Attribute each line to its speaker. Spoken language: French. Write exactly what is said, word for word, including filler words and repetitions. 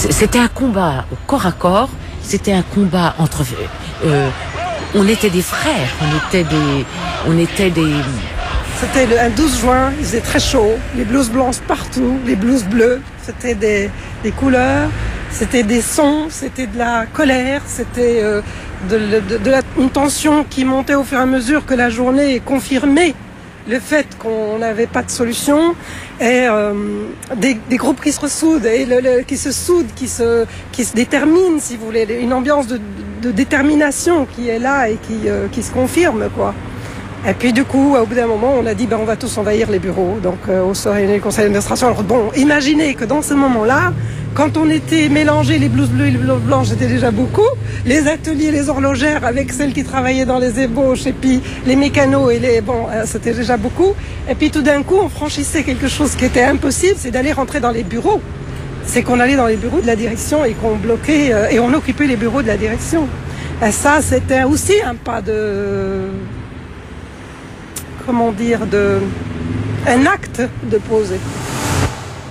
Speaker 1: c'était un combat au corps à corps, c'était un combat entre... Euh, on était des frères, on était des... On était des...
Speaker 2: C'était le un douze juin, il faisait très chaud, les blouses blanches partout, les blouses bleues, c'était des, des couleurs, c'était des sons, c'était de la colère, c'était euh, de, de, de la, une tension qui montait au fur et à mesure que la journée confirmait le fait qu'on n'avait pas de solution, et euh, des, des groupes qui se ressoudent, et le, le, qui se soudent, qui se, qui se déterminent, si vous voulez, une ambiance de, de détermination qui est là et qui, euh, qui se confirme, quoi. Et puis du coup, au bout d'un moment, on a dit ben, on va tous envahir les bureaux, donc euh, au conseil d'administration. Alors bon, imaginez que dans ce moment-là, quand on était mélangés, les blouses bleues et les blouses blanches, c'était déjà beaucoup. Les ateliers, les horlogères avec celles qui travaillaient dans les ébauches, et puis les mécanos et les... Bon, euh, c'était déjà beaucoup. Et puis tout d'un coup, on franchissait quelque chose qui était impossible, c'est d'aller rentrer dans les bureaux. C'est qu'on allait dans les bureaux de la direction et qu'on bloquait, euh, et on occupait les bureaux de la direction. Et ça, c'était aussi un pas de... comment dire, de, un acte de poser.